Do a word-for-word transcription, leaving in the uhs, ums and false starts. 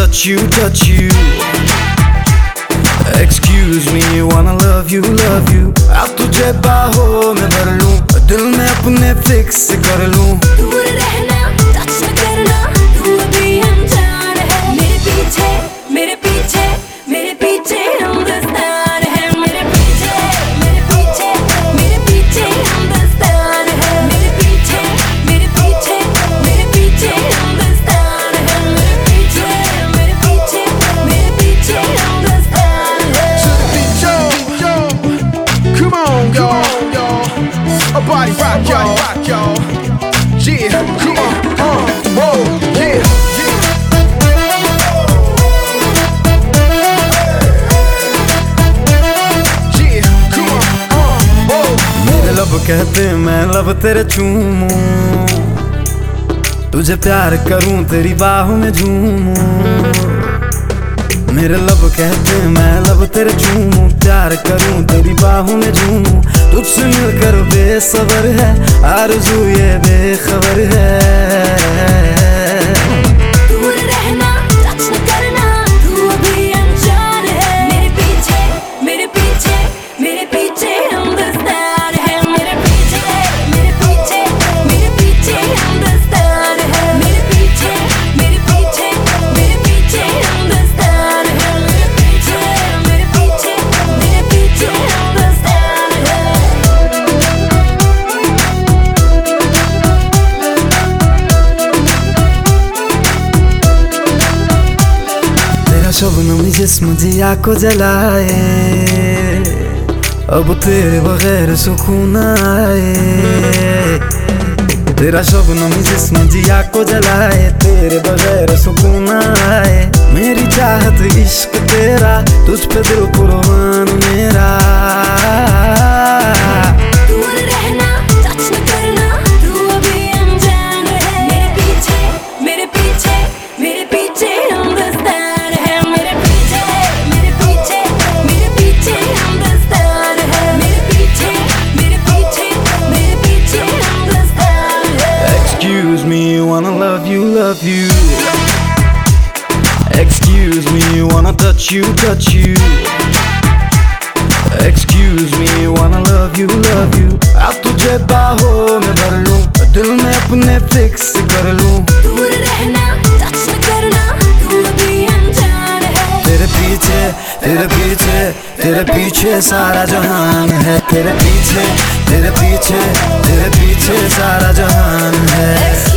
touch you, touch you. Excuse me, wanna love you, love you. अब तुझे बाहों में भर लूं, दिल में अपने फिक्स कर लूं। दूर रहना, टच न करना, तू अभी अनजान है। मेरे पीछे, मेरे पीछे, मेरे पीछे हिंदुस्तान है। मेरे पीछे, मेरे पीछे, मेरे पीछे हिंदुस्तान है। मेरे पीछे, मेरे पीछे, मेरे पीछे हिंदुस्तान है। मेरे पीछे, मेरे पीछे, मेरे पीछे हिंदुस्तान है। To the beat, yo, yo, come on, y'all, a body rock, y'all, rock, y'all, yeah, come on, uh, whoa, yeah, yeah. Yeah, come on, uh, whoa. मेरे लब कहते मैं लब तेरे चूमूं, तुझे प्यार करूं तेरी बाहों में झूमूं। मेरे लब कहते मैं लब तेरे चूमूं, प्यार करूं तेरी बाहों में झूमूं। तुझसे मिलकर बेसबर है आरज़ू ये बेखबर है। दूर रहना, टच न करना, तू अभी अनजान है। मेरे पीछे, मेरे पीछे, मेरे पीछे हिंदुस्तान है। मेरे पीछे, मेरे पीछे, मेरे पीछे हिंदुस्तान है। मेरे पीछे, मेरे पीछे, मेरे पीछे हिंदुस्तान है। मेरे पीछे, मेरे पीछे, मेरे पीछे हिंदुस्तान है। तेरा शबनम जिस्म जिया को जलाए, अब तेरे बगैर सुकून आए। तेरा शबनम जिस्म जिया को जलाए, तेरे बगैर सुकून आए। मेरी चाहत इश्क तेरा, तुझ पे दिल कुर्बान मेरा। दूर रहना, टच न करना, तू अभी अनजान है। मेरे पीछे, मेरे पीछे, मेरे पीछे हिंदुस्तान है। मेरे पीछे, मेरे पीछे, मेरे पीछे हिंदुस्तान है। मेरे पीछे, मेरे पीछे, मेरे पीछे हिंदुस्तान है। Excuse me, wanna love you, love you. Excuse me, wanna touch you, touch you. Excuse me, wanna love you, love you. अब तुझे बाहों में भर लूं, दिल में अपने फिक्स कर लूं। दूर रहना, टच न करना, तू अभी अनजान है। तेरे पीछे, तेरे पीछे, तेरे पीछे सारा जहान है। तेरे पीछे, तेरे पीछे, तेरे पीछे सारा जहान है।